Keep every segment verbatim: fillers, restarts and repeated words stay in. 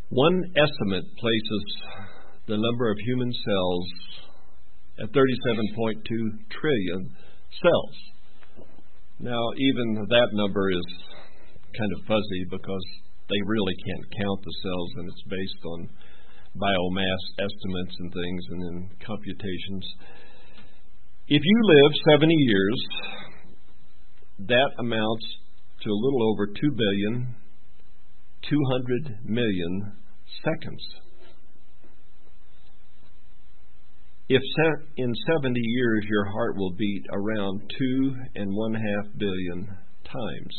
One estimate places the number of human cells at thirty-seven point two trillion cells. Now, even that number is kind of fuzzy because they really can't count the cells, and it's based on biomass estimates and things and then computations. If you live seventy years, that amounts to a little over two billion, two hundred million seconds. If in seventy years your heart will beat around two and one half billion times.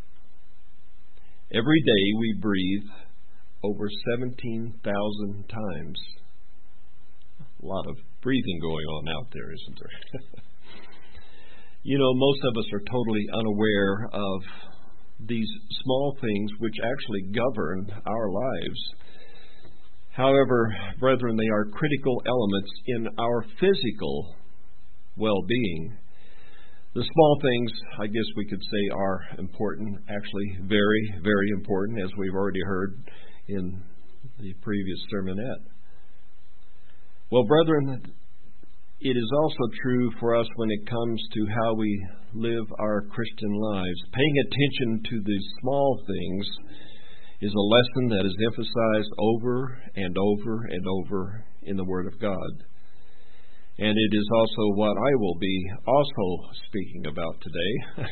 Every day we breathe over seventeen thousand times. A lot of breathing going on out there, isn't there? You know, most of us are totally unaware of these small things which actually govern our lives. However, brethren, they are critical elements in our physical well-being. The small things, I guess we could say, are important, actually very, very important, as we've already heard in the previous sermonette. Well, brethren, it is also true for us when it comes to how we live our Christian lives. Paying attention to these small things is a lesson that is emphasized over and over and over in the Word of God. And it is also what I will be also speaking about today.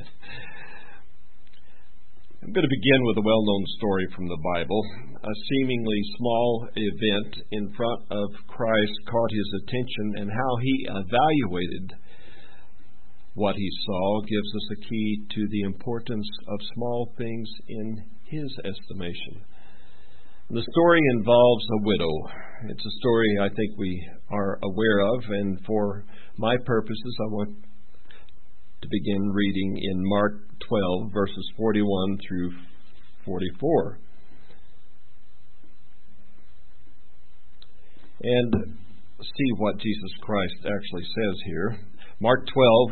I'm going to begin with a well-known story from the Bible. A seemingly small event in front of Christ caught his attention, and how he evaluated what he saw gives us a key to the importance of small things in his estimation. The story involves a widow. It's a story I think we are aware of, and for my purposes, I want to begin reading in Mark twelve, verses forty-one through forty-four. And see what Jesus Christ actually says here. Mark twelve,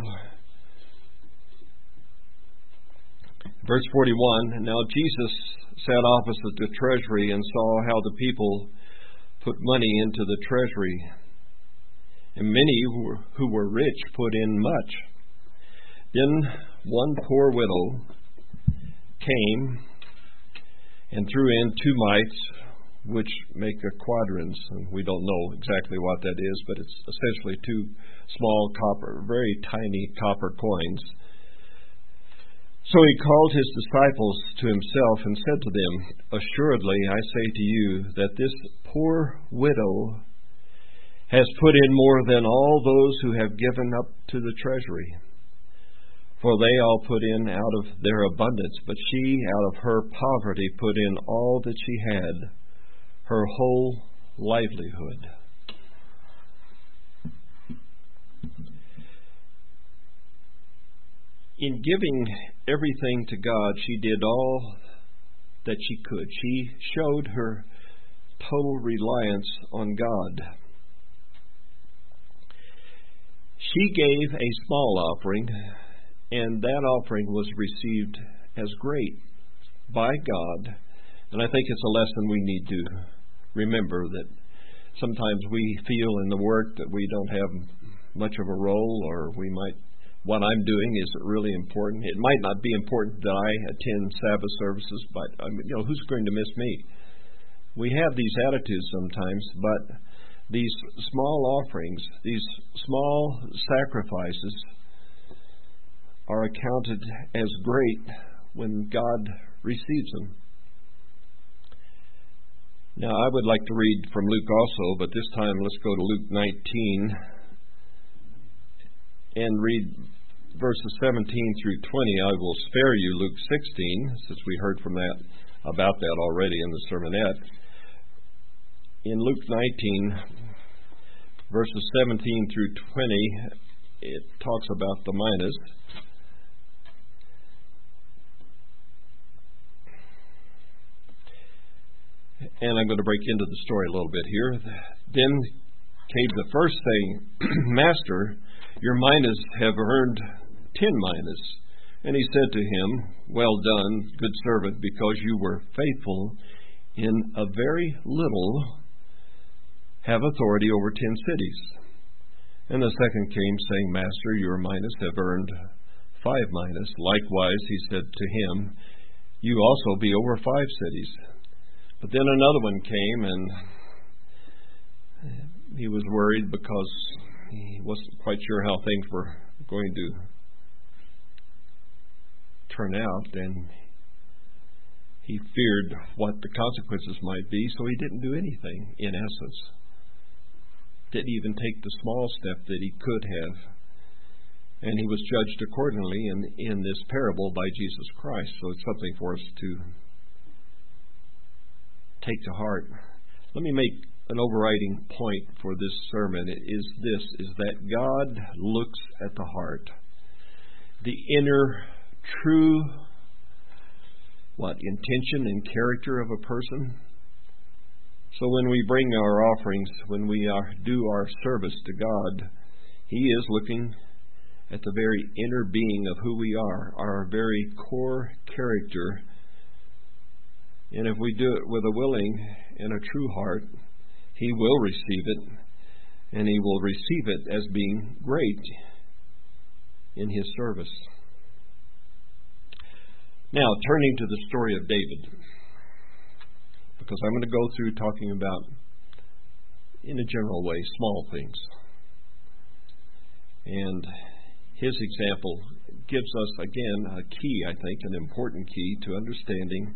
verse forty-one, Now Jesus sat opposite the treasury and saw how the people put money into the treasury. And many who were, who were rich put in much. Then one poor widow came and threw in two mites, which make a quadrans. And we don't know exactly what that is, but it's essentially two small copper, very tiny copper coins. So he called his disciples to himself and said to them, Assuredly, I say to you that this poor widow has put in more than all those who have given up to the treasury. For they all put in out of their abundance, but she out of her poverty put in all that she had, her whole livelihood. In giving everything to God, she did all that she could. She showed her total reliance on God. She gave a small offering, and that offering was received as great by God. And I think it's a lesson we need to remember, that sometimes we feel in the work that we don't have much of a role, or we might, what I'm doing isn't really important. It might not be important that I attend Sabbath services, but I mean, you know, who's going to miss me? We have these attitudes sometimes, but these small offerings, these small sacrifices are accounted as great when God receives them. Now, I would like to read from Luke also, but this time let's go to Luke nineteen and read verses seventeen through twenty. I will spare you Luke sixteen, since we heard from that about that already in the sermonette. In Luke nineteen, verses seventeen through twenty, it talks about the minas. And I'm going to break into the story a little bit here. Then came the first saying, Master, your minas have earned ten minas. And he said to him, Well done, good servant, because you were faithful in a very little have authority over ten cities. And the second came, saying, Master, your minas have earned five minas. Likewise, he said to him, you also be over five cities. But then another one came, and he was worried because he wasn't quite sure how things were going to turn out, and he feared what the consequences might be, so he didn't do anything, in essence. Didn't even take the small step that he could have. And he was judged accordingly in, in this parable by Jesus Christ. So it's something for us to take to heart. Let me make an overriding point for this sermon. It is this, is that God looks at the heart. The inner, true, what, intention and character of a person. So when we bring our offerings, when we are, do our service to God, He is looking at the very inner being of who we are, our very core character. And if we do it with a willing and a true heart, He will receive it, and He will receive it as being great in His service. Now, turning to the story of David, because I'm going to go through talking about, in a general way, small things. And his example gives us, again, a key, I think, an important key to understanding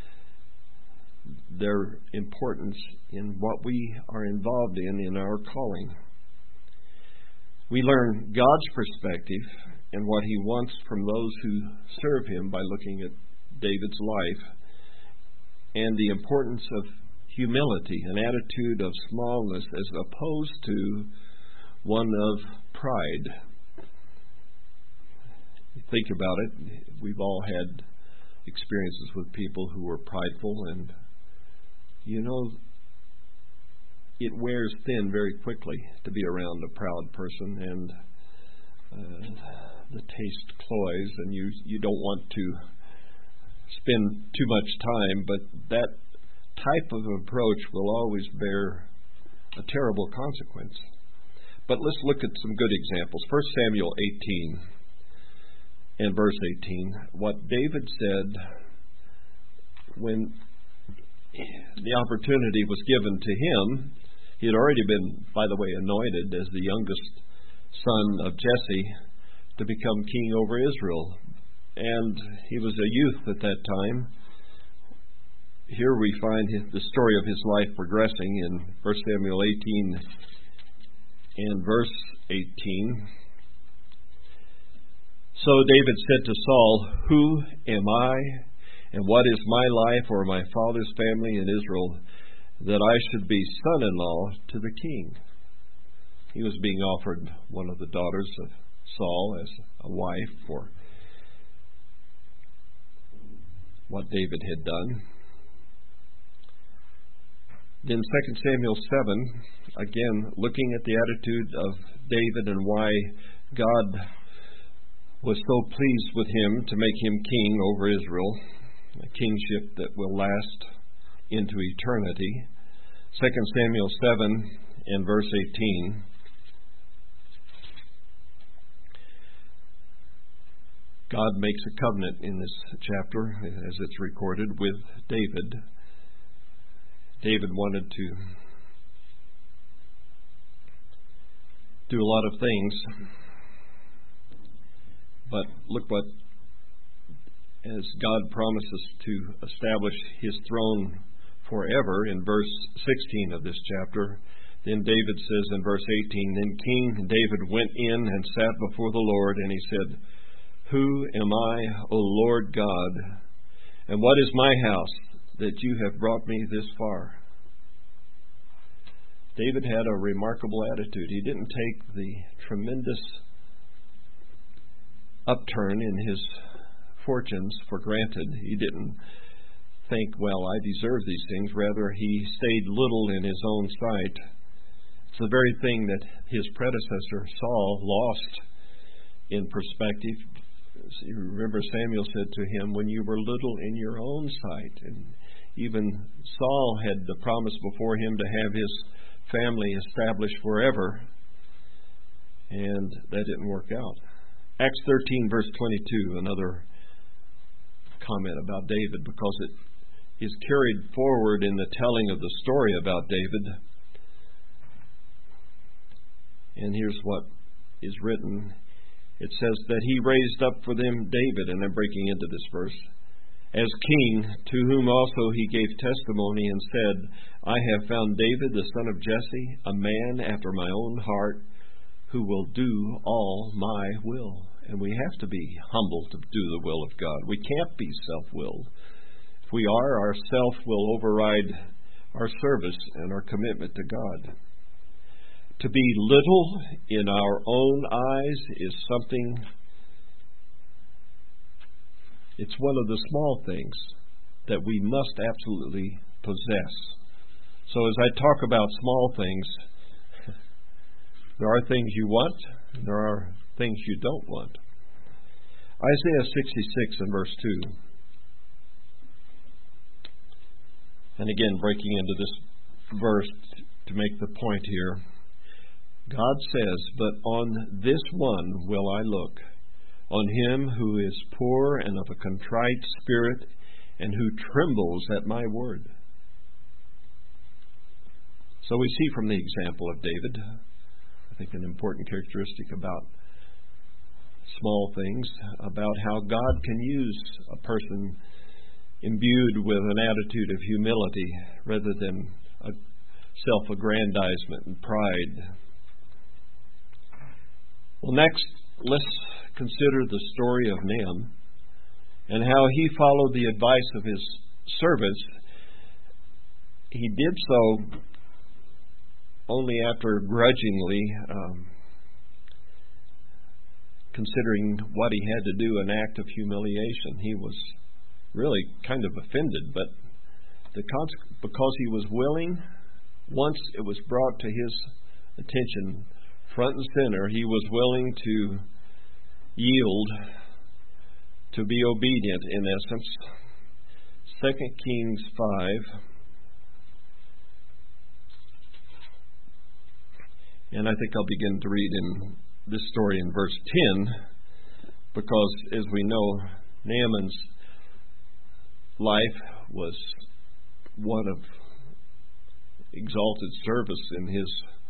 their importance in what we are involved in in our calling. We learn God's perspective and what He wants from those who serve Him by looking at David's life, and the importance of humility, an attitude of smallness as opposed to one of pride. Think about it. We've all had experiences with people who were prideful, and you know, it wears thin very quickly to be around a proud person, and uh, the taste cloys, and you you don't want to spend too much time, but that type of approach will always bear a terrible consequence. But let's look at some good examples. First Samuel eighteen and verse eighteen. What David said when the opportunity was given to him, he had already been, by the way, anointed as the youngest son of Jesse to become king over Israel. And he was a youth at that time. Here we find his, the story of his life progressing in First Samuel eighteen and verse eighteen. So David said to Saul, who am I, and what is my life or my father's family in Israel, that I should be son-in-law to the king? He was being offered one of the daughters of Saul as a wife for what David had done. Then Second Samuel seven, again, looking at the attitude of David and why God was so pleased with him to make him king over Israel, a kingship that will last into eternity. Second Samuel seven and verse eighteen. God makes a covenant in this chapter, as it's recorded, with David. David wanted to do a lot of things, but look what, as God promises to establish His throne forever in verse sixteen of this chapter, then David says in verse eighteen, then King David went in and sat before the Lord, and he said, who am I, O Lord God, and what is my house that you have brought me this far? David had a remarkable attitude. He didn't take the tremendous upturn in his fortunes for granted. He didn't think, well, I deserve these things. Rather, he stayed little in his own sight. It's the very thing that his predecessor, Saul, lost in perspective. You remember Samuel said to him, when you were little in your own sight, and Even Saul had the promise before him to have his family established forever, and that didn't work out. Acts thirteen, verse twenty-two, another comment about David, because it is carried forward in the telling of the story about David. And here's what is written. It says that he raised up for them David, and I'm breaking into this verse, as king, to whom also he gave testimony and said, I have found David, the son of Jesse, a man after my own heart, who will do all my will. And we have to be humble to do the will of God. We can't be self-willed. If we are, our self will override our service and our commitment to God. To be little in our own eyes is something, it's one of the small things that we must absolutely possess. So as I talk about small things, there are things you want, and there are things you don't want. Isaiah sixty-six and verse two. And again, breaking into this verse to make the point here. God says, but on this one will I look, on him who is poor and of a contrite spirit, and who trembles at my word. So we see from the example of David, I think an important characteristic about small things, about how God can use a person imbued with an attitude of humility rather than a self-aggrandizement and pride. Well, next, let's consider the story of Naaman and how he followed the advice of his servants. He did so only after grudgingly um, considering what he had to do, an act of humiliation. He was really kind of offended, but the cons- because he was willing, once it was brought to his attention, front and center, he was willing to yield, to be obedient in essence. Second Kings five. And I think I'll begin to read in this story in verse ten, because as we know, Naaman's life was one of exalted service in his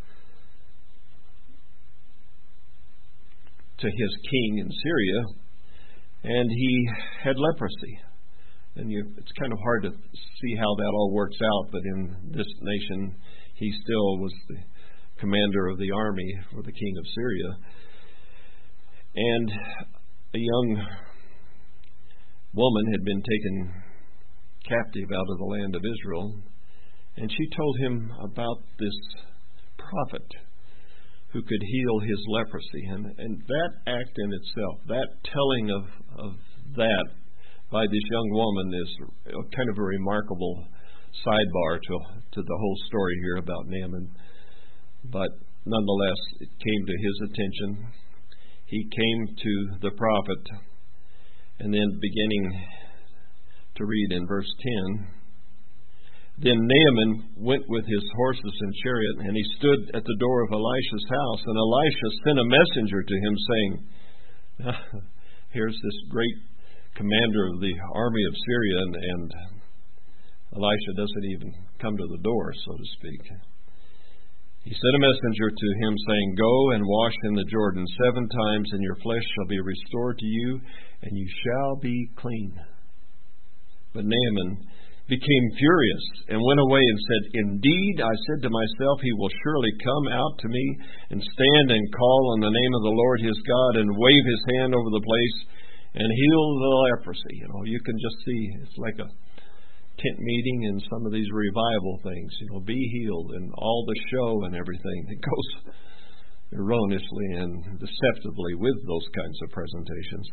to his king in Syria, and he had leprosy. And you, it's kind of hard to see how that all works out, but in this nation, he still was the commander of the army for the king of Syria. And a young woman had been taken captive out of the land of Israel, and she told him about this prophet who could heal his leprosy. And, and that act in itself, that telling of, of that by this young woman is kind of a remarkable sidebar to, to the whole story here about Naaman. But nonetheless, it came to his attention. He came to the prophet, and then beginning to read in verse ten, then Naaman went with his horses and chariot, and he stood at the door of Elisha's house, and Elisha sent a messenger to him, saying, here's this great commander of the army of Syria, and, and Elisha doesn't even come to the door, so to speak. He sent a messenger to him, saying, go and wash in the Jordan seven times, and your flesh shall be restored to you, and you shall be clean. But Naaman became furious and went away and said, indeed, I said to myself, he will surely come out to me and stand and call on the name of the Lord his God and wave his hand over the place and heal the leprosy. You know, you can just see it's like a tent meeting and some of these revival things. You know, be healed and all the show and everything that goes erroneously and deceptively with those kinds of presentations.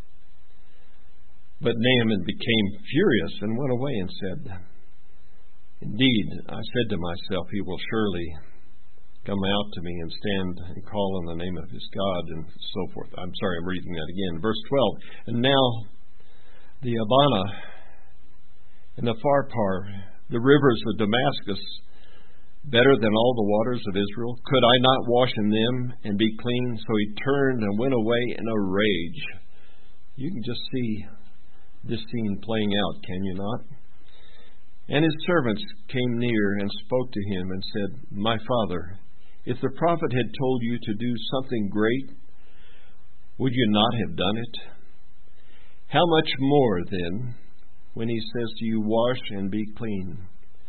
But Naaman became furious and went away and said, indeed, I said to myself, he will surely come out to me and stand and call on the name of his God, and so forth. I'm sorry, I'm reading that again. Verse twelve, and now the Abana And the far part, the rivers of Damascus, better than all the waters of Israel? Could I not wash in them and be clean? So he turned and went away in a rage. You can just see this scene playing out, can you not? And his servants came near and spoke to him and said, My father, if the prophet had told you to do something great, would you not have done it? How much more, then, when he says to you, Wash and be clean?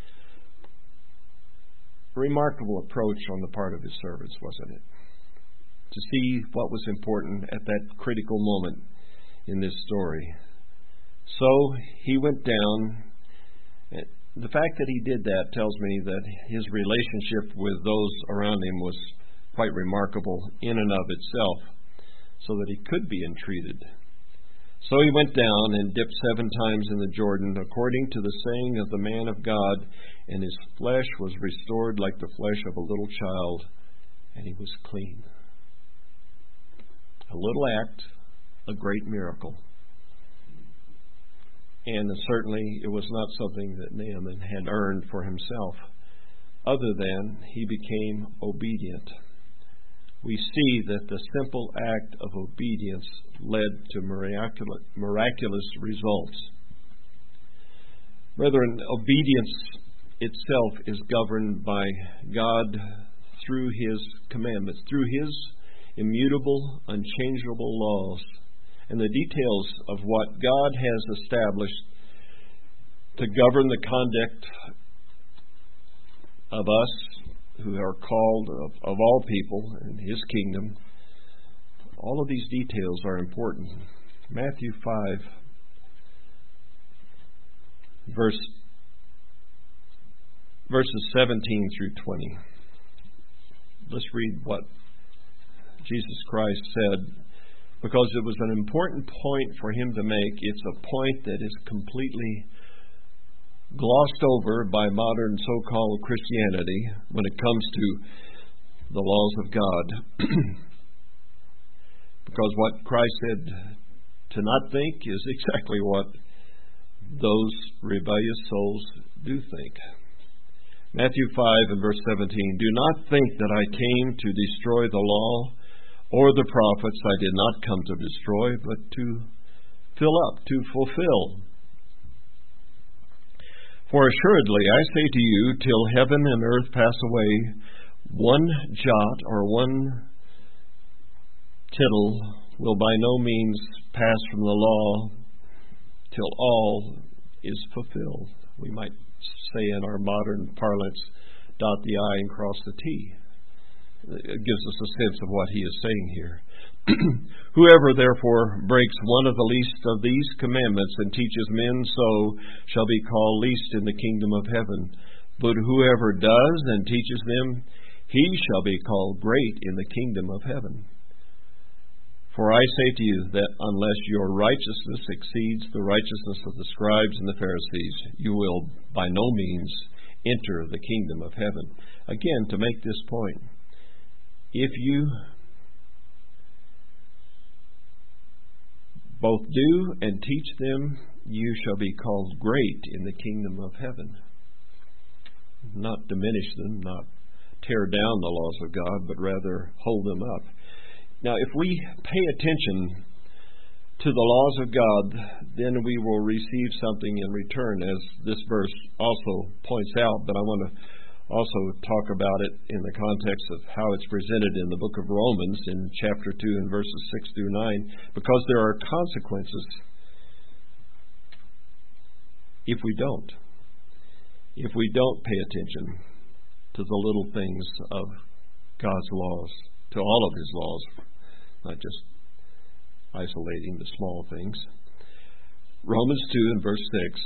Remarkable approach on the part of his servants, wasn't it? To see what was important at that critical moment in this story. So he went down. The fact that he did that tells me that his relationship with those around him was quite remarkable in and of itself, so that he could be entreated. So he went down and dipped seven times in the Jordan, according to the saying of the man of God, and his flesh was restored like the flesh of a little child, and he was clean. A little act, a great miracle. And certainly it was not something that Naaman had earned for himself, other than he became obedient. We see that the simple act of obedience led to miraculous, miraculous results. Brethren, obedience itself is governed by God through His commandments, through His immutable, unchangeable laws, and the details of what God has established to govern the conduct of us who are called of, of all people in His kingdom. All of these details are important. Matthew five, verse, verses seventeen through twenty. Let's read what Jesus Christ said, because it was an important point for Him to make. It's a point that is completely glossed over by modern so-called Christianity when it comes to the laws of God. Because what Christ said to not think is exactly what those rebellious souls do think. Matthew five and verse seventeen, Do not think that I came to destroy the law or the prophets. I did not come to destroy, but to fill up, to fulfill. For assuredly I say to you, till heaven and earth pass away, one jot or one tittle will by no means pass from the law till all is fulfilled. We might say in our modern parlance, dot the I and cross the T. It gives us a sense of what he is saying here. Whoever therefore breaks one of the least of these commandments and teaches men so shall be called least in the kingdom of heaven. But whoever does and teaches them, he shall be called great in the kingdom of heaven. For I say to you that unless your righteousness exceeds the righteousness of the scribes and the Pharisees, you will by no means enter the kingdom of heaven. Again, to make this point, if you both do and teach them, you shall be called great in the kingdom of heaven. Not diminish them, not tear down the laws of God, but rather hold them up. Now, if we pay attention to the laws of God, then we will receive something in return, as this verse also points out, but I want to also talk about it in the context of how it's presented in the book of Romans in chapter two and verses six through nine, because there are consequences if we don't. If we don't pay attention to the little things of God's laws, to all of His laws, not just isolating the small things. Romans two and verse six.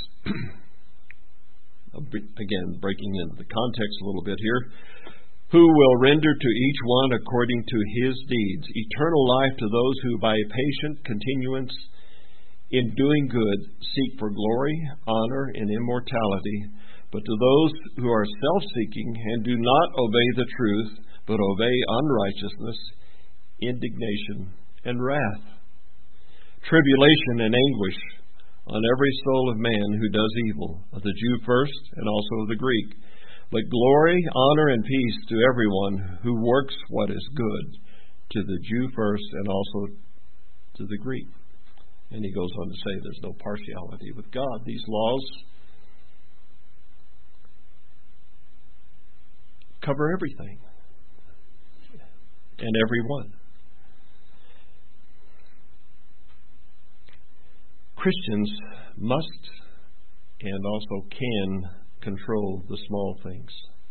Again, breaking into the context a little bit here. Who will render to each one according to his deeds eternal life to those who by patient continuance in doing good seek for glory, honor, and immortality, but to those who are self-seeking and do not obey the truth, but obey unrighteousness, indignation, and wrath, tribulation and anguish, on every soul of man who does evil, of the Jew first and also of the Greek. But glory, honor, and peace to everyone who works what is good, to the Jew first and also to the Greek. And he goes on to say there's no partiality with God. These laws cover everything and everyone. Christians must and also can control the small things.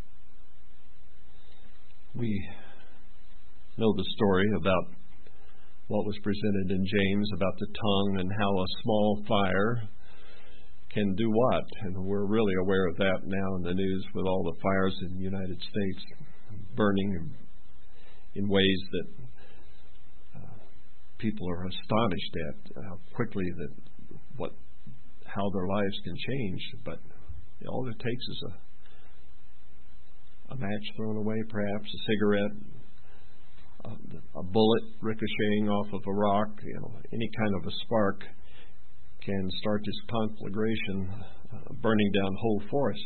We know the story about what was presented in James about the tongue and how a small fire can do what. And we're really aware of that now in the news with all the fires in the United States burning in ways that uh, people are astonished at how quickly that what how their lives can change. But all it takes is a a match thrown away, perhaps a cigarette, a, a bullet ricocheting off of a rock, you know, any kind of a spark can start this conflagration, uh, burning down whole forest.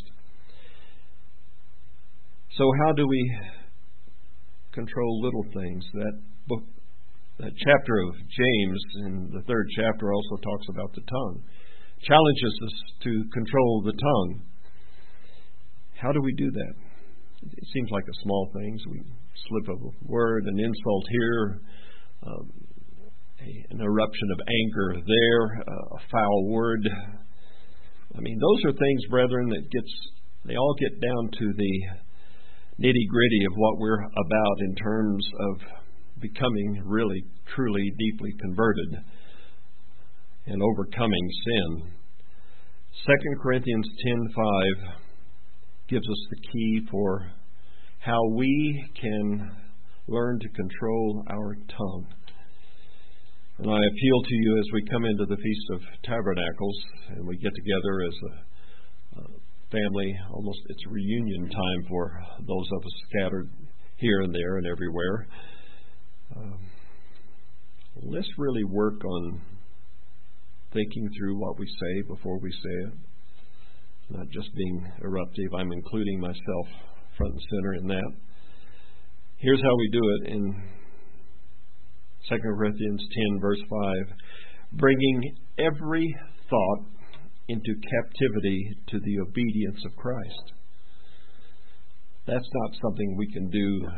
So how do we control little things? That book, that chapter of James in the third chapter also talks about the tongue. Challenges us to control the tongue. How do we do that? It seems like a small thing. We slip of a word, an insult here, um, a, an eruption of anger there, uh, a foul word. I mean, those are things, brethren, that gets they all get down to the nitty-gritty of what we're about in terms of becoming really, truly, deeply converted and overcoming sin. Second Corinthians ten five gives us the key for how we can learn to control our tongue. And I appeal to you as we come into the Feast of Tabernacles and we get together as a, a family, almost it's a reunion time for those of us scattered here and there and everywhere. Um, let's really work on thinking through what we say before we say it, not just being eruptive. I'm including myself front and center in that. Here's how we do it in Second Corinthians ten, verse five. Bringing every thought into captivity to the obedience of Christ. That's not something we can do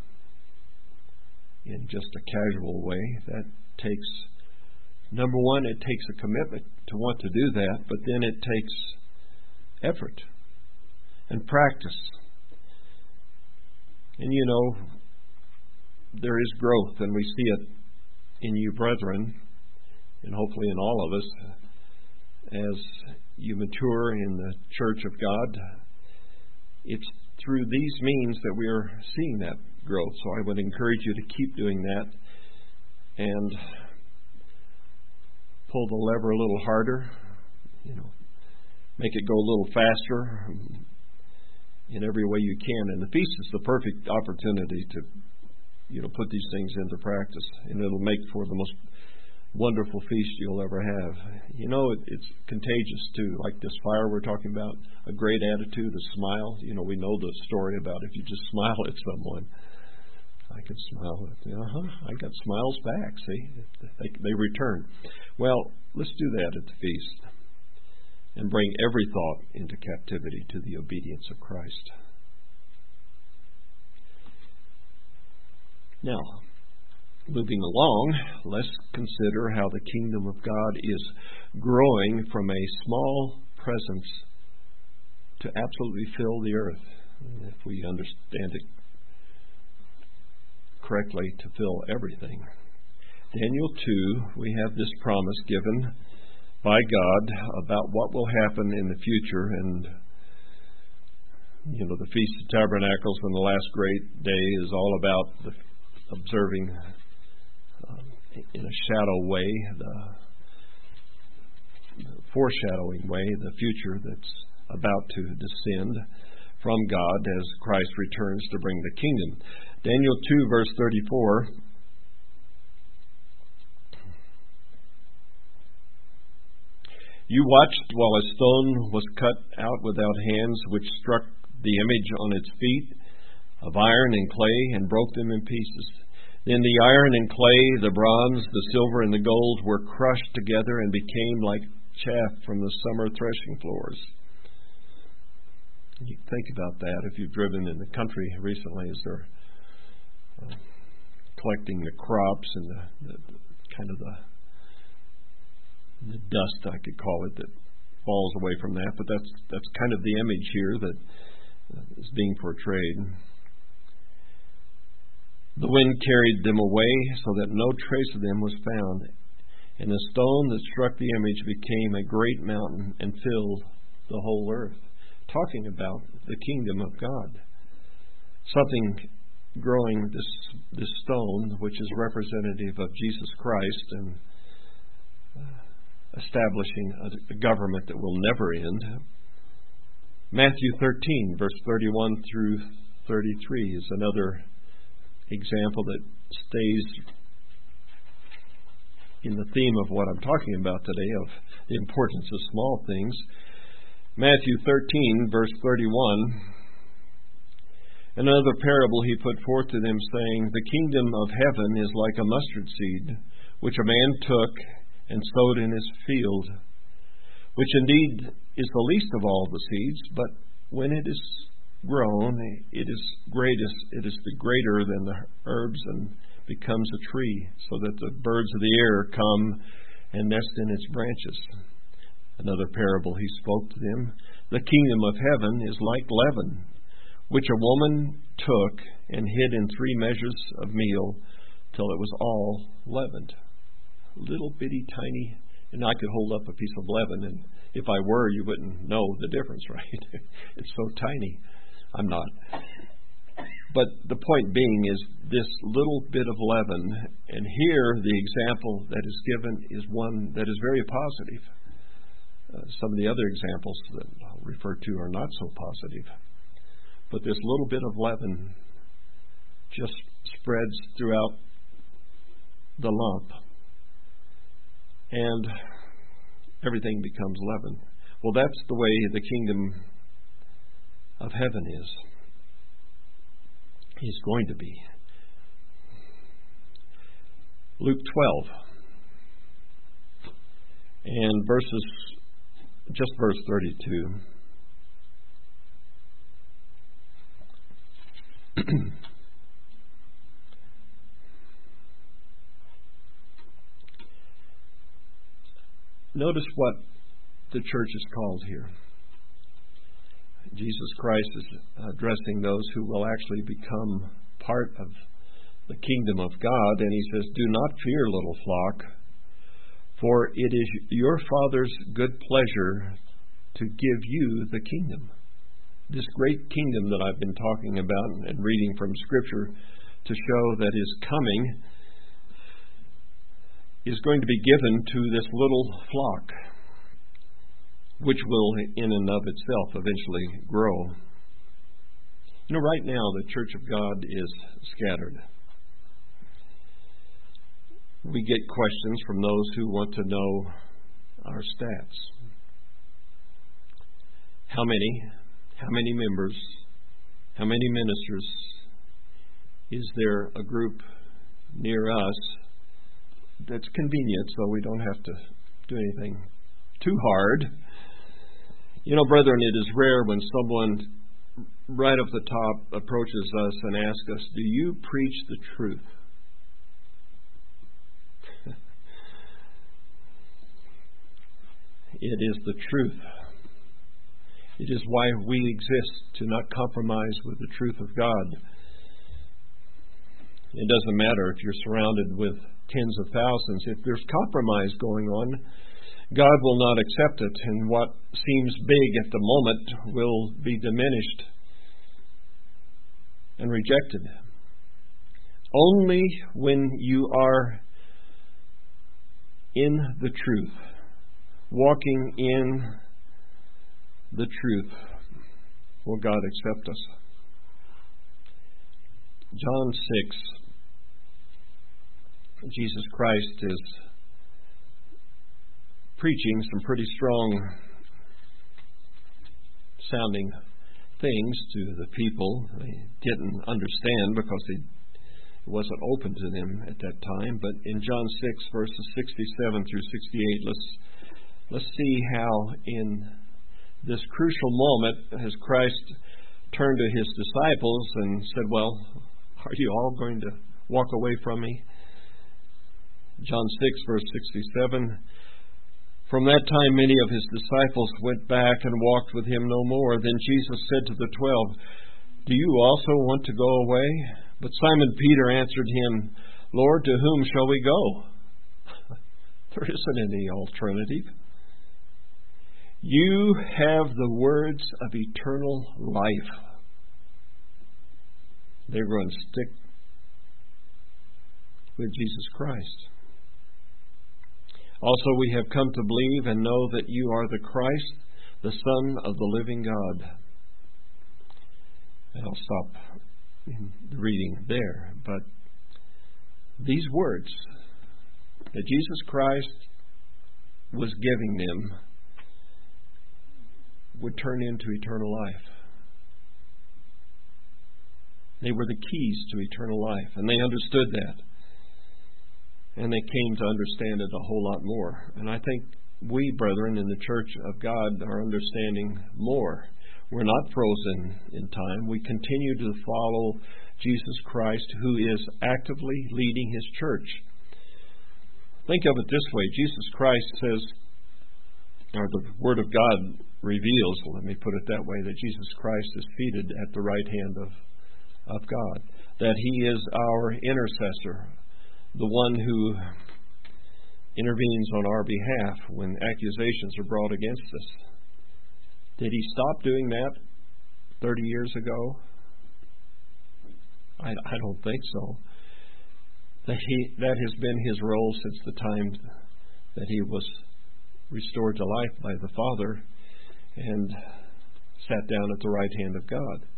in just a casual way. That takes, number one, it takes a commitment to want to do that, but then it takes effort and practice. And you know, there is growth, and we see it in you, brethren, and hopefully in all of us, as you mature in the church of God. It's through these means that we are seeing that growth. So I would encourage you to keep doing that and pull the lever a little harder, you know, make it go a little faster in every way you can. And the feast is the perfect opportunity to, you know, put these things into practice, and it'll make for the most wonderful feast you'll ever have. You know, it, it's contagious too. Like this fire we're talking about, a great attitude, a smile. You know, we know the story about if you just smile at someone. I can smile at them. Uh-huh, I got smiles back. See, they, they return. Well, let's do that at the feast and bring every thought into captivity to the obedience of Christ. Now, moving along, let's consider how the kingdom of God is growing from a small presence to absolutely fill the earth, if we understand it correctly, to fill everything. Daniel two, we have this promise given by God about what will happen in the future, and you know, the Feast of Tabernacles and the last great day is all about the observing um, in a shadow way, the, the foreshadowing way, the future that's about to descend from God as Christ returns to bring the kingdom. Daniel two, verse thirty-four. You watched while a stone was cut out without hands, which struck the image on its feet, of iron and clay, and broke them in pieces. Then the iron and clay, the bronze, the silver, and the gold were crushed together and became like chaff from the summer threshing floors. You think about that if you've driven in the country recently as they're uh, collecting the crops and the, the, the kind of the, the dust, I could call it, that falls away from that. But that's that's kind of the image here that uh, is being portrayed. The wind carried them away so that no trace of them was found. And the stone that struck the image became a great mountain and filled the whole earth. Talking about the kingdom of God. Something growing this this stone, which is representative of Jesus Christ and uh, establishing a, a government that will never end. Matthew thirteen, verse thirty-one through thirty-three is another example that stays in the theme of what I'm talking about today, of the importance of small things. Matthew thirteen, verse thirty-one, another parable he put forth to them, saying, The kingdom of heaven is like a mustard seed, which a man took and sowed in his field, which indeed is the least of all the seeds, but when it is grown, it is greatest, it is the greater than the herbs, and becomes a tree, so that the birds of the air come and nest in its branches. Another parable he spoke to them, The kingdom of heaven is like leaven, which a woman took and hid in three measures of meal till it was all leavened. Little bitty tiny, and I could hold up a piece of leaven, and if I were, you wouldn't know the difference, right? It's so tiny. I'm not. But the point being is this little bit of leaven, and here the example that is given is one that is very positive. Uh, some of the other examples that I'll refer to are not so positive. But this little bit of leaven just spreads throughout the lump, and everything becomes leaven. Well, that's the way the kingdom of heaven is. Is going to be. Luke twelve and verses, just verse thirty-two. Notice what the church is called here. Jesus Christ is addressing those who will actually become part of the kingdom of God, and he says, Do not fear, little flock, for it is your Father's good pleasure to give you the kingdom. This great kingdom that I've been talking about and reading from Scripture to show that is coming is going to be given to this little flock, which will in and of itself eventually grow. You know, right now the Church of God is scattered. We get questions from those who want to know our stats. How many? How many members? How many ministers? Is there a group near us that's convenient so we don't have to do anything too hard? You know, brethren, it is rare when someone right off the top approaches us and asks us, Do you preach the truth? It is the truth. It is why we exist, to not compromise with the truth of God. It doesn't matter if you're surrounded with tens of thousands. If there's compromise going on, God will not accept it, and what seems big at the moment will be diminished and rejected. Only when you are in the truth, walking in the truth, will God accept us. John six, Jesus Christ is preaching some pretty strong sounding things to the people. They didn't understand because they, it wasn't open to them at that time. But in John six, verses sixty-seven through sixty-eight, let's let's see how in this crucial moment as Christ turned to his disciples and said, well, are you all going to walk away from me? John six, verse sixty-seven, from that time many of his disciples went back and walked with him no more. Then Jesus said to the twelve, do you also want to go away? But Simon Peter answered him, Lord, to whom shall we go? There isn't any alternative. You have the words of eternal life. They're going to stick with Jesus Christ. Also, we have come to believe and know that you are the Christ, the Son of the living God. And I'll stop the reading there. But these words that Jesus Christ was giving them would turn into eternal life. They were the keys to eternal life, and they understood that. And they came to understand it a whole lot more. And I think we, brethren, in the Church of God are understanding more. We're not frozen in time. We continue to follow Jesus Christ, who is actively leading his church. Think of it this way. Jesus Christ says, or the Word of God reveals, let me put it that way, that Jesus Christ is seated at the right hand of, of God. That he is our intercessor, the one who intervenes on our behalf when accusations are brought against us. Did he stop doing that thirty years ago? I, I don't think so. That he that has been his role since the time that he was restored to life by the Father and sat down at the right hand of God.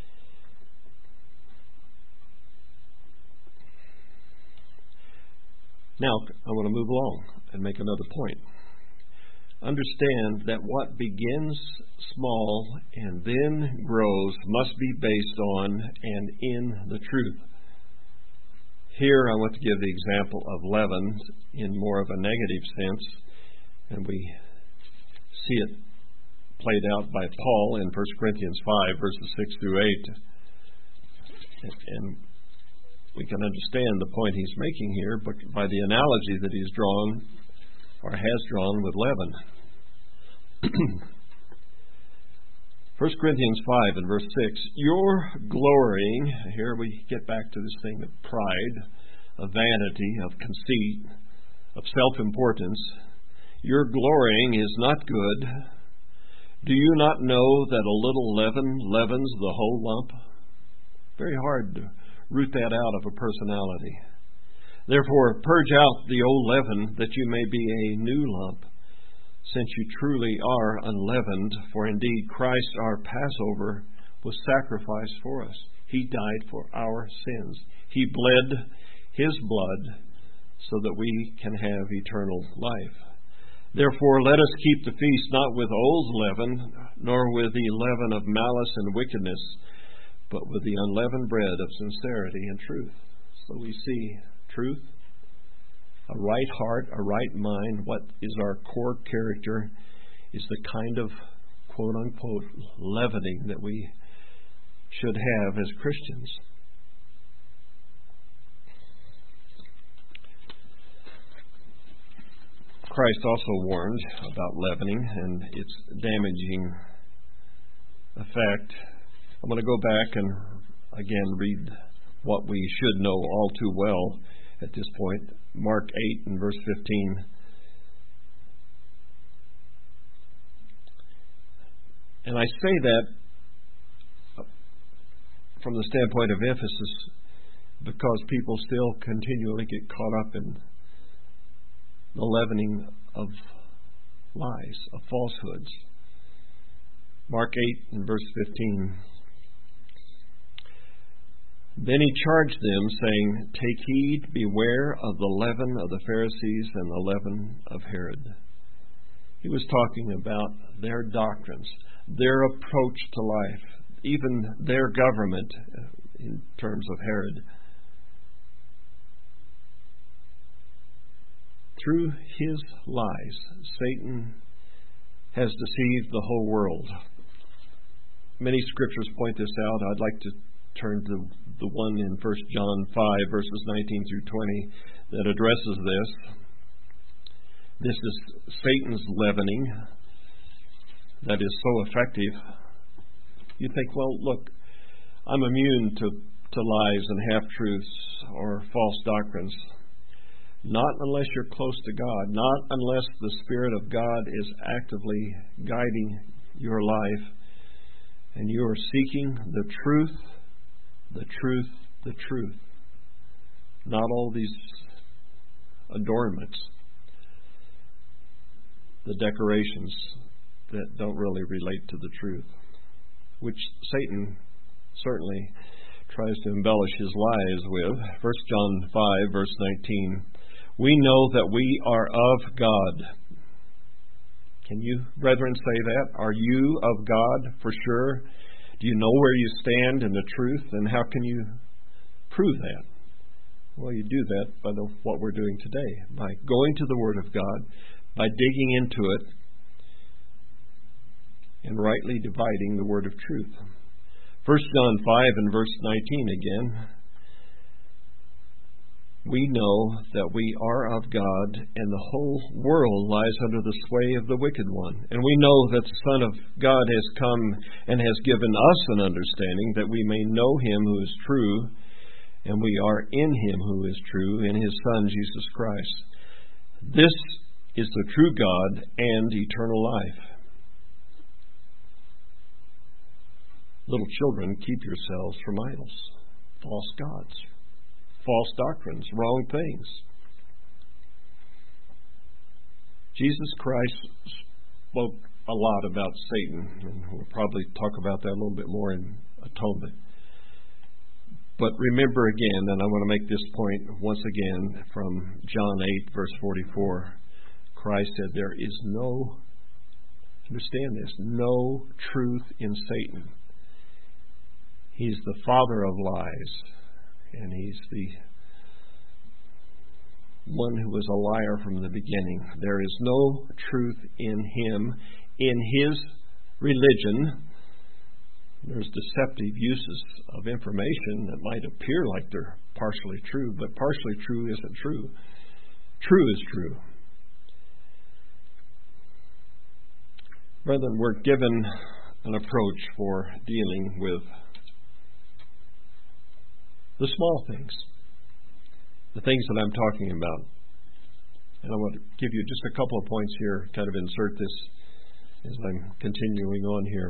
Now, I want to move along and make another point. Understand that what begins small and then grows must be based on and in the truth. Here I want to give the example of leaven in more of a negative sense, and we see it played out by Paul in First Corinthians five, verses six through eight. And we can understand the point he's making here but by the analogy that he's drawn or has drawn with leaven. First Corinthians five and verse six, your glorying, here we get back to this thing of pride, of vanity, of conceit, of self-importance. Your glorying is not good. Do you not know that a little leaven leavens the whole lump? Very hard to root that out of a personality. Therefore, purge out the old leaven, that you may be a new lump, since you truly are unleavened. For indeed, Christ our Passover was sacrificed for us. He died for our sins. He bled his blood so that we can have eternal life. Therefore, let us keep the feast not with old leaven, nor with the leaven of malice and wickedness, but with the unleavened bread of sincerity and truth. So we see truth, a right heart, a right mind. What is our core character is the kind of quote-unquote leavening that we should have as Christians. Christ also warned about leavening and its damaging effect. I'm going to go back and again read what we should know all too well at this point. Mark eight and verse fifteen. And I say that from the standpoint of emphasis because people still continually get caught up in the leavening of lies, of falsehoods. Mark eight and verse fifteen. Then he charged them, saying, take heed, beware of the leaven of the Pharisees and the leaven of Herod. He was talking about their doctrines, their approach to life, even their government in terms of Herod. Through his lies, Satan has deceived the whole world. Many scriptures point this out. I'd like to turn to the one in First John five, verses nineteen through twenty, that addresses this. This is Satan's leavening that is so effective. You think, well, look, I'm immune to, to lies and half-truths or false doctrines. Not unless you're close to God. Not unless the Spirit of God is actively guiding your life and you are seeking the truth, the truth, the truth. Not all these adornments, the decorations that don't really relate to the truth, which Satan certainly tries to embellish his lies with. First John five, verse nineteen. We know that we are of God. Can you, brethren, say that? Are you of God for sure? Do you know where you stand in the truth? And how can you prove that? Well, you do that by the, what we're doing today, by going to the Word of God, by digging into it, and rightly dividing the word of truth. First John five and verse nineteen again. We know that we are of God, and the whole world lies under the sway of the wicked one. And we know that the Son of God has come and has given us an understanding that we may know Him who is true, and we are in Him who is true, in His Son, Jesus Christ. This is the true God and eternal life. Little children, keep yourselves from idols, false gods, false doctrines, wrong things. Jesus Christ spoke a lot about Satan, and we'll probably talk about that a little bit more in atonement. But remember again, and I want to make this point once again from John eight, verse forty-four. Christ said, there is no, understand this, no truth in Satan. He's the father of lies, and he's the one who was a liar from the beginning. There is no truth in him, in his religion. There's deceptive uses of information that might appear like they're partially true, but partially true isn't true. True is true. Brethren, we're given an approach for dealing with the small things, the things that I'm talking about. And I want to give you just a couple of points here, kind of insert this as I'm continuing on here.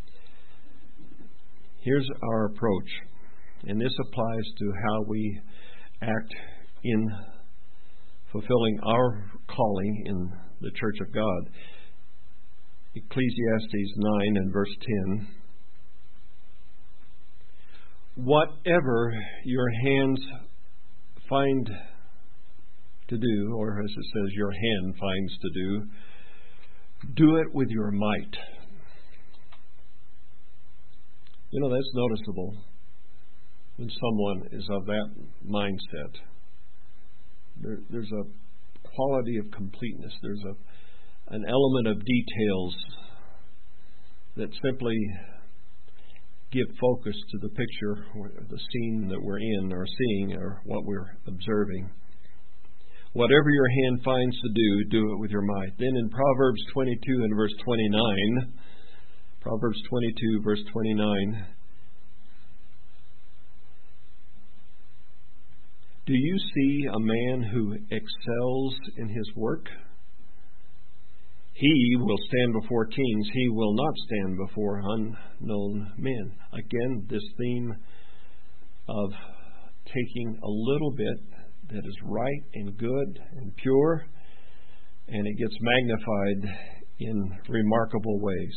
Here's our approach, and this applies to how we act in fulfilling our calling in the Church of God. Ecclesiastes nine and verse ten. Whatever your hands find to do, or as it says, your hand finds to do, do it with your might. You know, that's noticeable when someone is of that mindset. There, there's a quality of completeness. There's a an element of details that simply give focus to the picture or the scene that we're in or seeing or what we're observing. Whatever your hand finds to do, do it with your might. Then in Proverbs twenty-two and verse twenty-nine, Proverbs twenty-two, verse twenty-nine, do you see a man who excels in his work? He will stand before kings. He will not stand before unknown men. Again, this theme of taking a little bit that is right and good and pure, and it gets magnified in remarkable ways.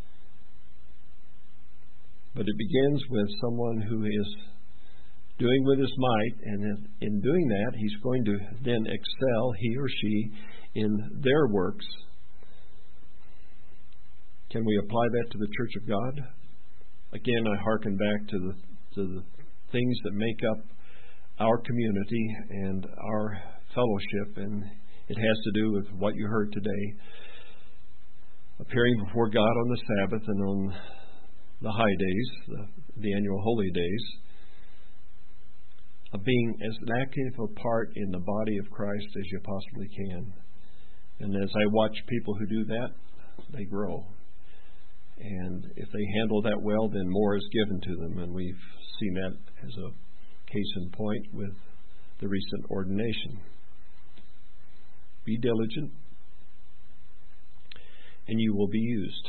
But it begins with someone who is doing with his might, and in doing that, he's going to then excel, he or she, in their works. Can we apply that to the Church of God? Again, I hearken back to the, to the things that make up our community and our fellowship, and it has to do with what you heard today. Appearing before God on the Sabbath and on the high days, the, the annual holy days, of being as active a part in the body of Christ as you possibly can. And as I watch people who do that, they grow. And if they handle that well, then more is given to them. And we've seen that as a case in point with the recent ordination. Be diligent, and you will be used.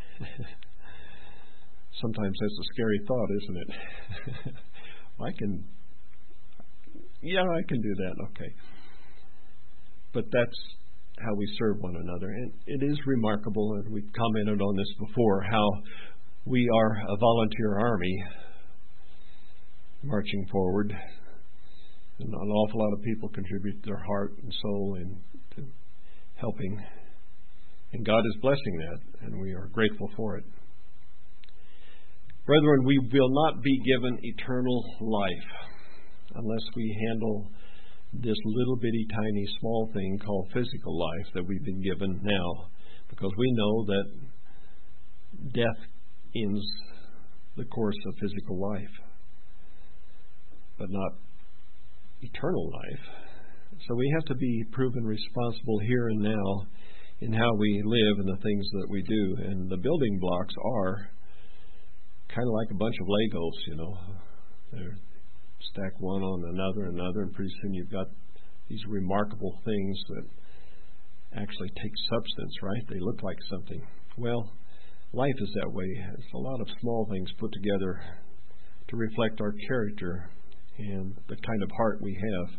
Sometimes that's a scary thought, isn't it? I can, yeah, I can do that, okay. But that's how we serve one another. And it is remarkable, and we've commented on this before, how we are a volunteer army marching forward. And an awful lot of people contribute their heart and soul into helping. And God is blessing that, and we are grateful for it. Brethren, we will not be given eternal life unless we handle this little bitty tiny small thing called physical life that we've been given now, because we know that death ends the course of physical life, but not eternal life. So we have to be proven responsible here and now in how we live and the things that we do. And the building blocks are kind of like a bunch of Legos, you know. They're stack one on another and another, and pretty soon you've got these remarkable things that actually take substance, right? They look like something. Well, life is that way. It's a lot of small things put together to reflect our character and the kind of heart we have.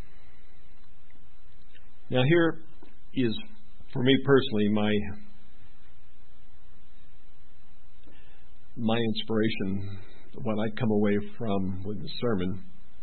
Now here is, for me personally, my my inspiration, what I come away from with the sermon,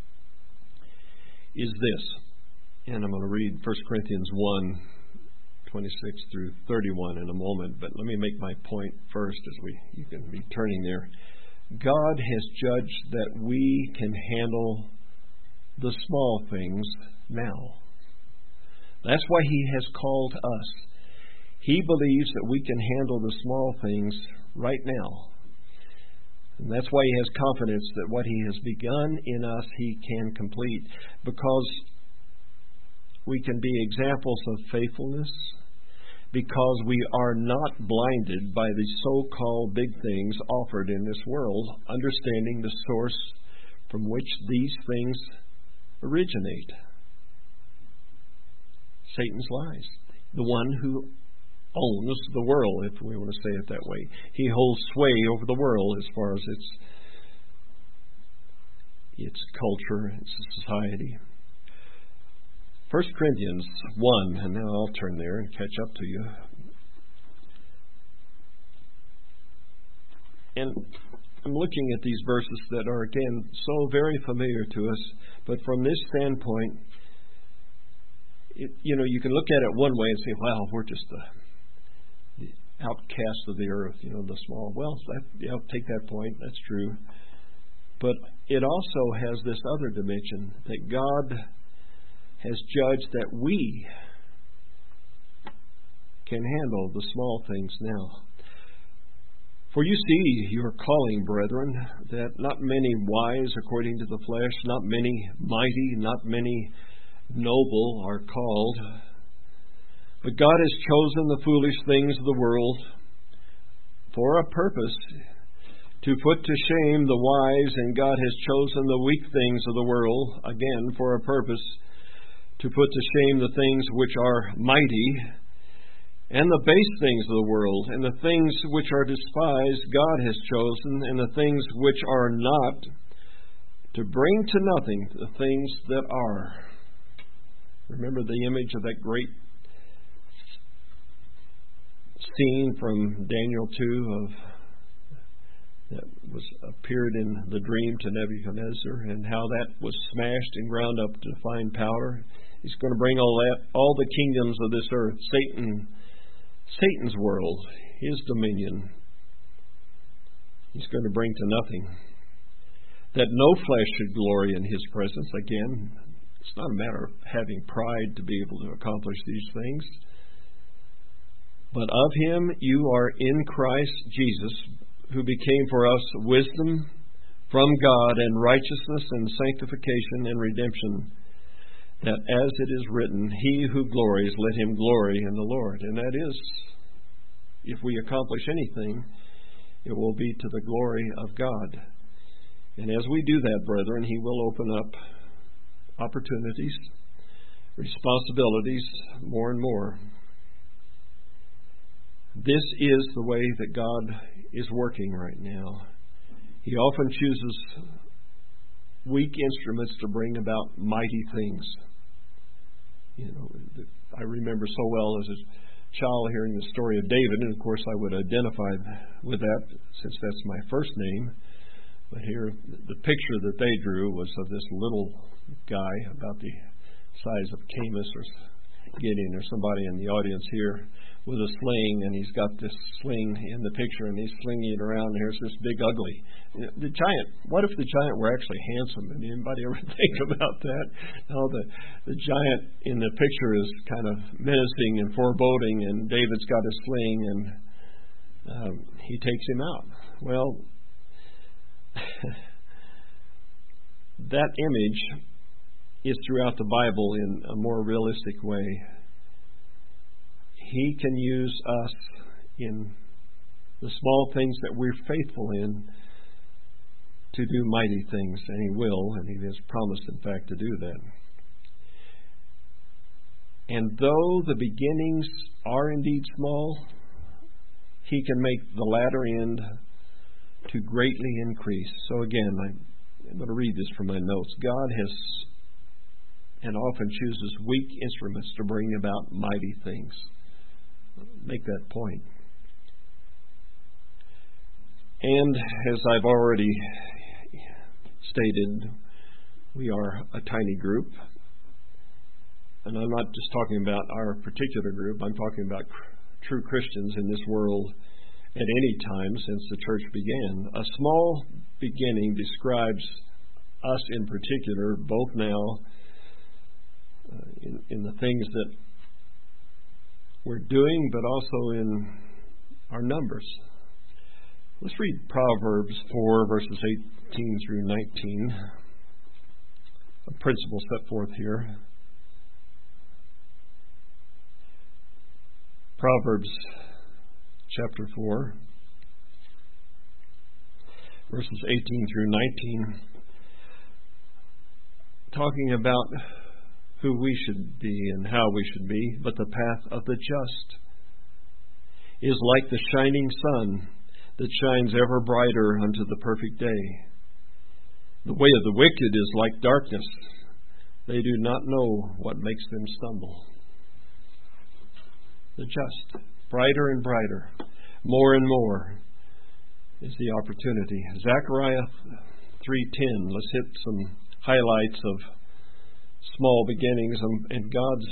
is this. And I'm going to read First Corinthians one, twenty-six through thirty-one in a moment, but let me make my point first as we you can be turning there. God has judged that we can handle the small things now. That's why He has called us. He believes that we can handle the small things right now. And that's why He has confidence that what He has begun in us, He can complete. Because we can be examples of faithfulness, because we are not blinded by the so-called big things offered in this world, understanding the source from which these things originate. Satan's lies. The one who owns the world, if we want to say it that way. He holds sway over the world as far as its its culture, its society. First Corinthians one, and now I'll turn there and catch up to you. And I'm looking at these verses that are, again, so very familiar to us, but from this standpoint, it, you know, you can look at it one way and say, well, we're just the, the outcast of the earth, you know, the small. Well, that, yeah, take that point, that's true. But it also has this other dimension, that God has judged that we can handle the small things now. For you see your calling, brethren, that not many wise according to the flesh, not many mighty, not many noble are called. But God has chosen the foolish things of the world for a purpose, to put to shame the wise, and God has chosen the weak things of the world, again, for a purpose, to put to shame the things which are mighty, and the base things of the world, and the things which are despised God has chosen, and the things which are not, to bring to nothing the things that are. Remember the image of that great scene from Daniel two of that was appeared in the dream to Nebuchadnezzar, and how that was smashed and ground up to fine powder. He's going to bring all that, all the kingdoms of this earth, Satan, Satan's world. His dominion, He's going to bring to nothing. That no flesh should glory in His presence. Again, it's not a matter of having pride to be able to accomplish these things. But of Him you are in Christ Jesus, who became for us wisdom from God and righteousness and sanctification and redemption, that as it is written, He who glories, let him glory in the Lord. And that is, if we accomplish anything, it will be to the glory of God. And as we do that, brethren, He will open up opportunities, responsibilities, more and more. This is the way that God is working right now. He often chooses weak instruments to bring about mighty things. You know, I remember so well as a child hearing the story of David, and of course I would identify with that since that's my first name. But here, the picture that they drew was of this little guy about the size of Camus or Gideon or somebody in the audience here with a sling, and he's got this sling in the picture, and he's slinging it around, and here's this big ugly. The giant, what if the giant were actually handsome? Did anybody ever think about that? No, the, the giant in the picture is kind of menacing and foreboding, and David's got his sling, and um, he takes him out. Well, that image is throughout the Bible in a more realistic way. He can use us in the small things that we're faithful in to do mighty things, and He will, and He has promised, in fact, to do that. And though the beginnings are indeed small, He can make the latter end to greatly increase. So again, I'm going to read this from my notes. God has and often chooses weak instruments to bring about mighty things. Make that point. And as I've already stated, we are a tiny group. And I'm not just talking about our particular group. I'm talking about cr- true Christians in this world at any time since the church began. A small beginning describes us in particular, both now uh, in, in the things that we're doing, but also in our numbers. Let's read Proverbs four, verses eighteen through nineteen. A principle set forth here. Proverbs chapter four, verses eighteen through nineteen, talking about who we should be and how we should be. But the path of the just is like the shining sun that shines ever brighter unto the perfect day. The way of the wicked is like darkness. They do not know what makes them stumble. The just, brighter and brighter, more and more is the opportunity. Zechariah three ten. Let's hit some highlights of small beginnings and, and God's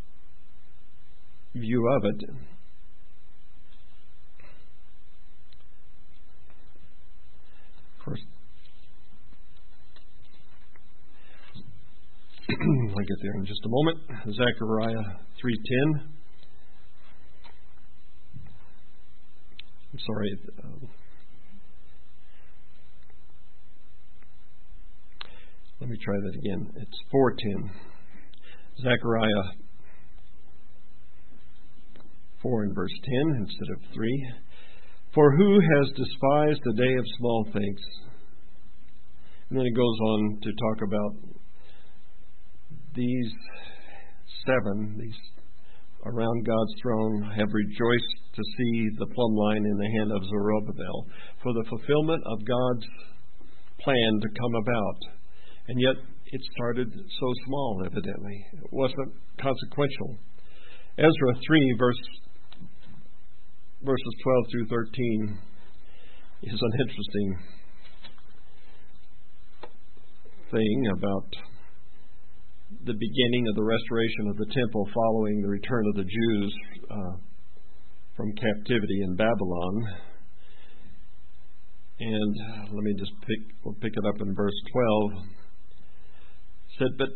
view of it. First, I'll get there in just a moment. Zechariah three ten. I'm sorry. Uh, let me try that again. It's four ten. Zechariah four and verse ten instead of three. For who has despised the day of small things? And then it goes on to talk about these seven, these around God's throne, have rejoiced to see the plumb line in the hand of Zerubbabel for the fulfillment of God's plan to come about. And yet it started so small, evidently. It wasn't consequential. Ezra three, verse, verses twelve through thirteen is an interesting thing about the beginning of the restoration of the temple following the return of the Jews uh, from captivity in Babylon. And let me just pick, we'll pick it up in verse twelve. It said, but,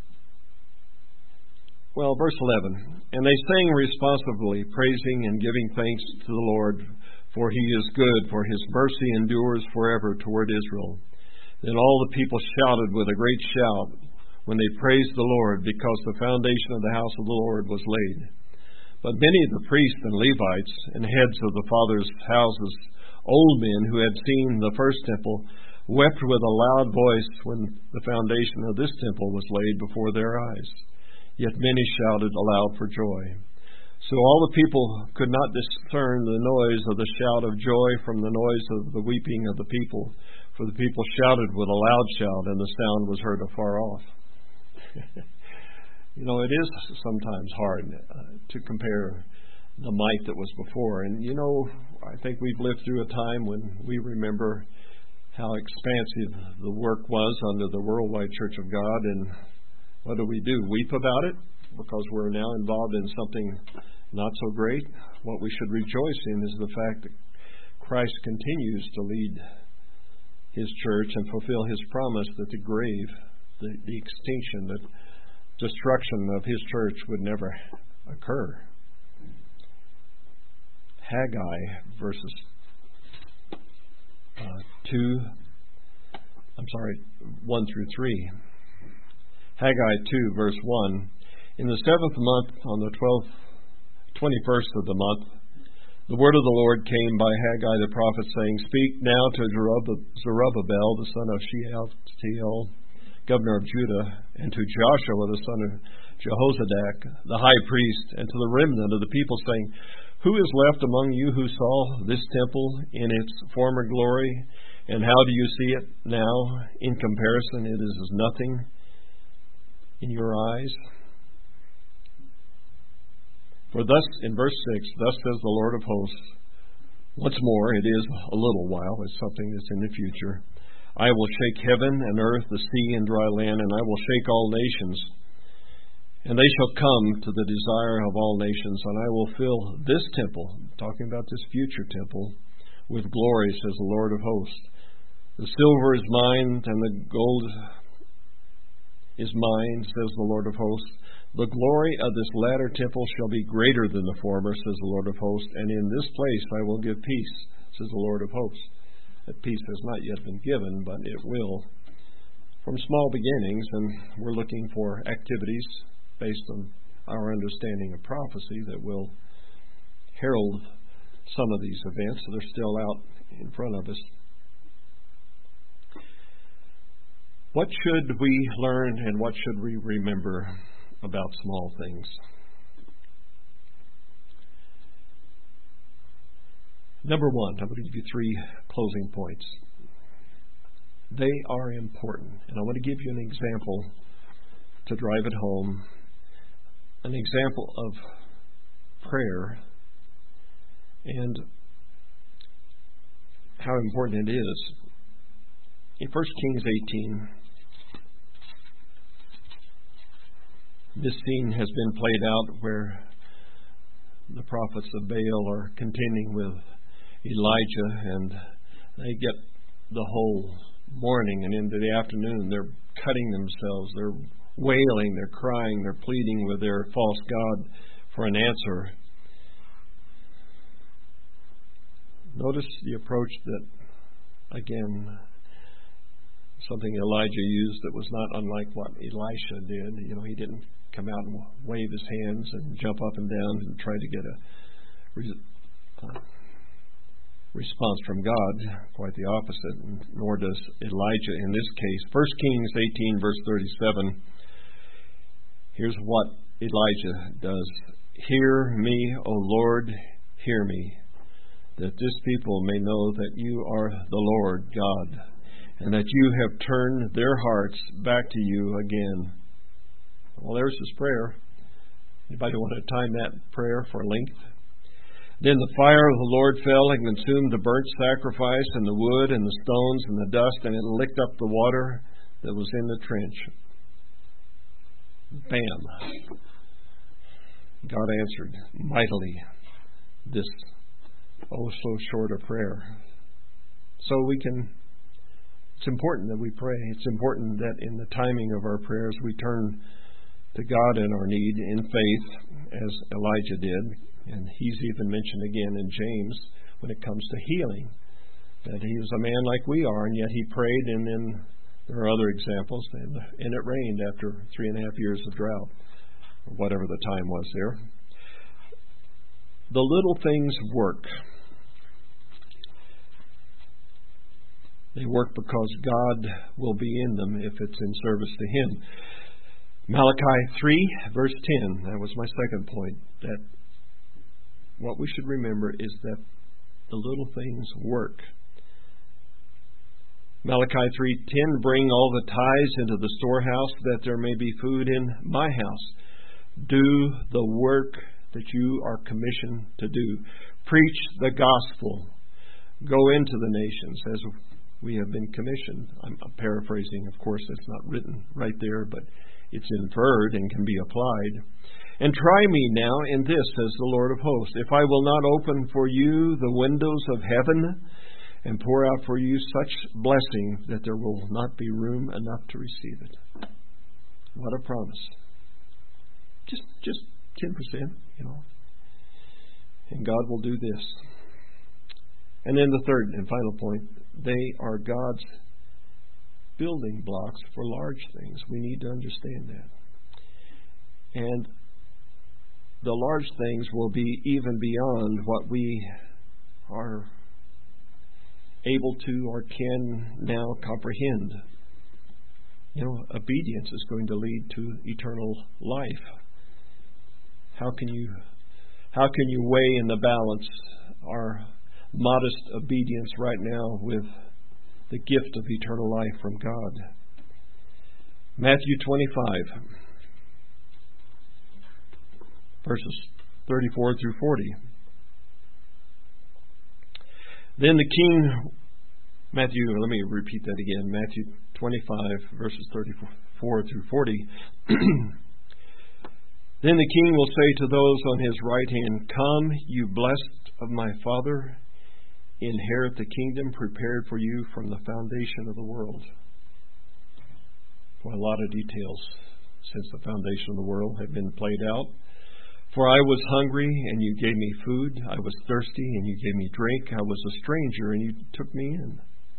well, verse eleven. And they sang responsively, praising and giving thanks to the Lord, for he is good, for his mercy endures forever toward Israel. Then all the people shouted with a great shout when they praised the Lord, because the foundation of the house of the Lord was laid. But many of the priests and Levites and heads of the fathers' houses, old men who had seen the first temple, wept with a loud voice when the foundation of this temple was laid before their eyes. Yet many shouted aloud for joy. So all the people could not discern the noise of the shout of joy from the noise of the weeping of the people, for the people shouted with a loud shout, and the sound was heard afar off. You know, it is sometimes hard uh, to compare the might that was before. And, you know, I think we've lived through a time when we remember how expansive the work was under the Worldwide Church of God. And what do we do? Weep about it because we're now involved in something not so great? What we should rejoice in is the fact that Christ continues to lead his church and fulfill his promise that the grave, the, the extinction, the destruction of his church would never occur. Haggai verses uh, two, I'm sorry, one through three. Haggai two, verse one. In the seventh month, on the twelfth, twenty-first of the month, the word of the Lord came by Haggai the prophet, saying, Speak now to Zerubbabel, the son of Shealtiel, governor of Judah, and to Joshua, the son of Jehozadak, the high priest, and to the remnant of the people, saying, Who is left among you who saw this temple in its former glory? And how do you see it now? In comparison, it is as nothing in your eyes. For thus, in verse six, thus says the Lord of hosts, once more, it is a little while, it's something that's in the future, I will shake heaven and earth, the sea and dry land, and I will shake all nations. And they shall come to the desire of all nations, and I will fill this temple, talking about this future temple, with glory, says the Lord of hosts. The silver is mine, and the gold is mine, says the Lord of hosts. The glory of this latter temple shall be greater than the former, says the Lord of hosts, and in this place I will give peace, says the Lord of hosts. That peace has not yet been given, but it will. From small beginnings, and we're looking for activities based on our understanding of prophecy that will herald some of these events that are still out in front of us. What should we learn and what should we remember about small things? Number one, I'm going to give you three closing points. They are important, and I want to give you an example to drive it home, an example of prayer and how important it is. In First Kings eighteen, this scene has been played out where the prophets of Baal are contending with Elijah, and they get the whole morning, and into the afternoon they're cutting themselves, they're wailing, they're crying, they're pleading with their false god for an answer. Notice the approach that, again, something Elijah used that was not unlike what Elisha did. You know, he didn't come out and wave his hands and jump up and down and try to get a re- uh, response from God. Quite the opposite, and nor does Elijah in this case. First Kings eighteen, verse thirty-seven. Here's what Elijah does. Hear me, O Lord, hear me, that this people may know that you are the Lord God, and that you have turned their hearts back to you again. Well, there's his prayer. Anybody want to time that prayer for length? Then the fire of the Lord fell and consumed the burnt sacrifice and the wood and the stones and the dust, and it licked up the water that was in the trench. Bam. God answered mightily this oh so short a prayer. So we can, it's important that we pray. It's important that in the timing of our prayers we turn to God in our need in faith, as Elijah did. And he's even mentioned again in James when it comes to healing, that he was a man like we are, and yet he prayed, and then there are other examples, and, and it rained after three and a half years of drought, or whatever the time was there. The little things work. They work because God will be in them if it's in service to Him. Malachi three, verse ten, that was my second point, that what we should remember is that the little things work. Malachi three ten, bring all the tithes into the storehouse, that there may be food in my house. Do the work that you are commissioned to do. Preach the gospel. Go into the nations as we have been commissioned. I'm paraphrasing, of course, it's not written right there, but it's inferred and can be applied. And try me now in this, says the Lord of hosts, if I will not open for you the windows of heaven and pour out for you such blessing that there will not be room enough to receive it. What a promise. Just just ten percent, you know. And God will do this. And then the third and final point, they are God's building blocks for large things. We need to understand that. And the large things will be even beyond what we are able to or can now comprehend. You know, obedience is going to lead to eternal life. How can you how can you weigh in the balance our modest obedience right now with the gift of eternal life from God? Matthew twenty-five, verses thirty-four through forty. Then the king, Matthew, let me repeat that again, Matthew twenty-five, verses thirty-four through forty. Then the king will say to those on his right hand, come, you blessed of my Father, inherit the kingdom prepared for you from the foundation of the world. Well, a lot of details since the foundation of the world have been played out. For I was hungry, and you gave me food. I was thirsty, and you gave me drink. I was a stranger, and you took me in.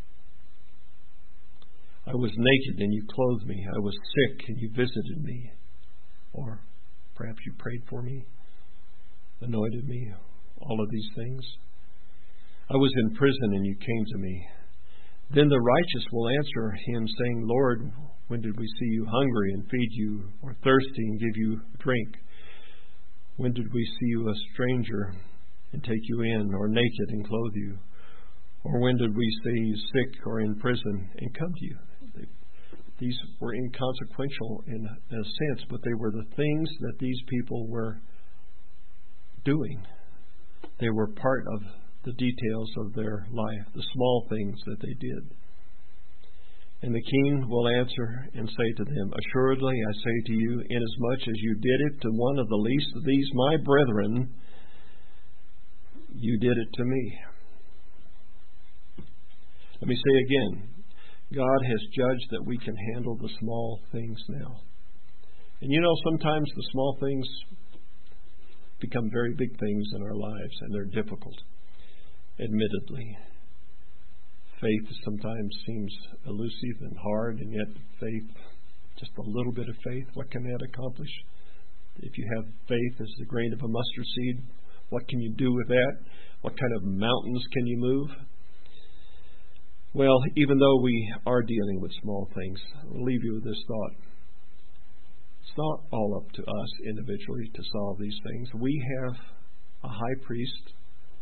I was naked, and you clothed me. I was sick, and you visited me. Or perhaps you prayed for me, anointed me, all of these things. I was in prison, and you came to me. Then the righteous will answer him, saying, Lord, when did we see you hungry and feed you, or thirsty and give you drink? When did we see you a stranger and take you in, or naked and clothe you? Or when did we see you sick or in prison and come to you? These were inconsequential in a sense, but they were the things that these people were doing. They were part of the details of their life, the small things that they did. And the king will answer and say to them, assuredly I say to you, inasmuch as you did it to one of the least of these my brethren, you did it to me. Let me say again, God has judged that we can handle the small things now. And you know, sometimes the small things become very big things in our lives, and they're difficult, admittedly. Faith sometimes seems elusive and hard, and yet faith, just a little bit of faith, what can that accomplish? If you have faith as the grain of a mustard seed, what can you do with that? What kind of mountains can you move? Well, even though we are dealing with small things, I'll leave you with this thought. It's not all up to us individually to solve these things. We have a high priest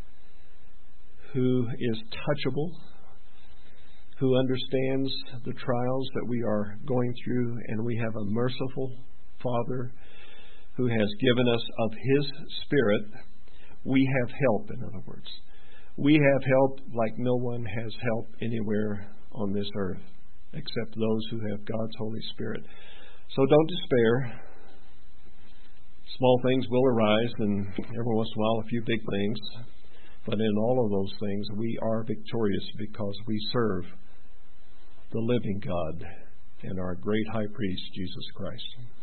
who is touchable, who understands the trials that we are going through, and we have a merciful Father who has given us of His Spirit. We have help, in other words. We have help like no one has help anywhere on this earth, except those who have God's Holy Spirit. So don't despair. Small things will arise, and every once in a while a few big things. But in all of those things, we are victorious because we serve the living God and our great high priest, Jesus Christ.